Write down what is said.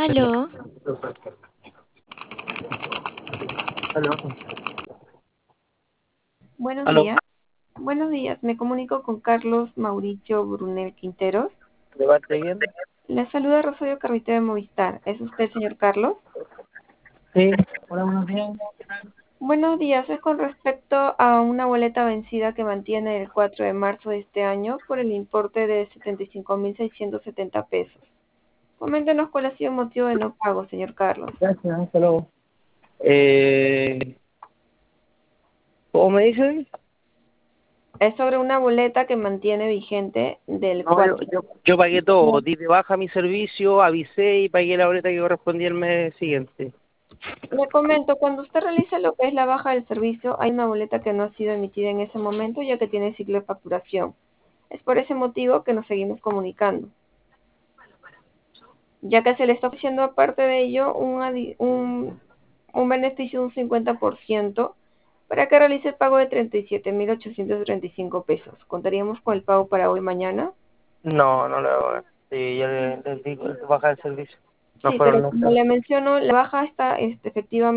Aló, Aló. Buenos Aló. días. Buenos días. Me comunico con Carlos Mauricio Brunel Quinteros. ¿Le va bien? Le saluda Rosario Carvite de Movistar. ¿Es usted, señor Carlos? Sí. Hola, buenos días. Buenos días. Es con respecto a una boleta vencida que mantiene el 4 de marzo de este año por el importe de 75.670 pesos. Coméntenos cuál ha sido el motivo de no pago, señor Carlos. Gracias, hasta luego. ¿Cómo me dicen? Es sobre una boleta que mantiene vigente del No, 4. yo pagué todo. Di de baja mi servicio, avisé y pagué la boleta que correspondía el mes siguiente. Le comento, cuando usted realiza lo que es la baja del servicio, hay una boleta que no ha sido emitida en ese momento ya que tiene ciclo de facturación. Es por ese motivo que nos seguimos comunicando, ya que se le está ofreciendo aparte de ello un beneficio de un 50% para que realice el pago de 37.835 pesos. ¿Contaríamos con el pago para hoy mañana? No, no le hago. Sí, ya les digo, baja el servicio. No Sí, fueron pero como nunca. le menciono, la baja está efectivamente